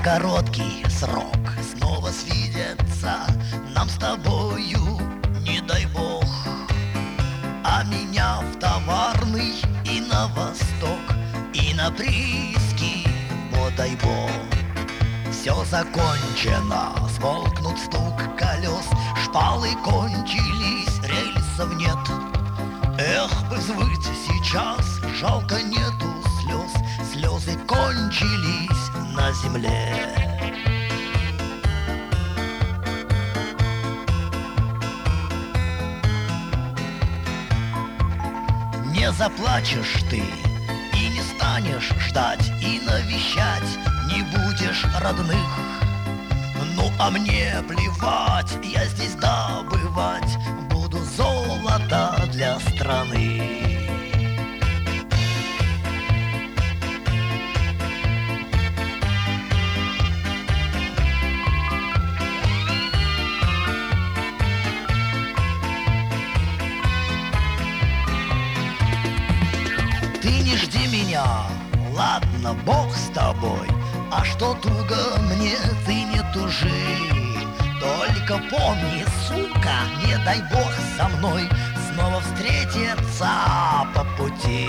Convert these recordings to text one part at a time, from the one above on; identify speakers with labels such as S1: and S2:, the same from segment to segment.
S1: короткий срок снова свидеться нам с тобою, не дай бог. А меня в товарный и на восток, и на прииски, подай бог. Все закончено, смолкнут стук колес, шпалы кончились, рельсов нет. Эх, бы взвыть сейчас, жалко нету слез, слезы кончились на земле. Не заплачешь ты и не станешь ждать, и навещать не будешь родных. Ну а мне плевать, я здесь добывать буду золото для страны. Ты не жди меня, ладно, Бог с тобой, а что туго мне, ты не тужи. Только помни, сука, не дай Бог со мной снова встретиться по пути.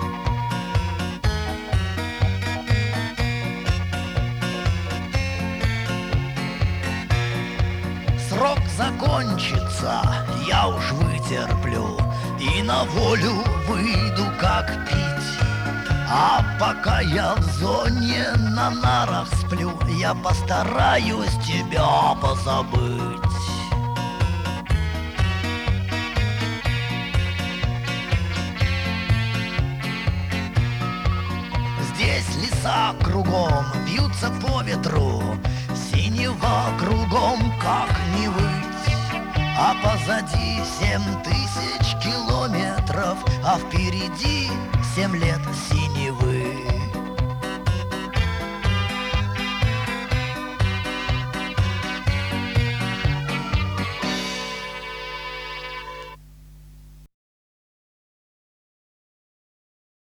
S1: Срок закончится, я уж вытерплю и на волю выйду как пить. А пока я в зоне на нарах сплю, я постараюсь тебя позабыть. Здесь леса кругом бьются по ветру, синева кругом, как не выть. А позади 7000 километров, а впереди 7 лет синего.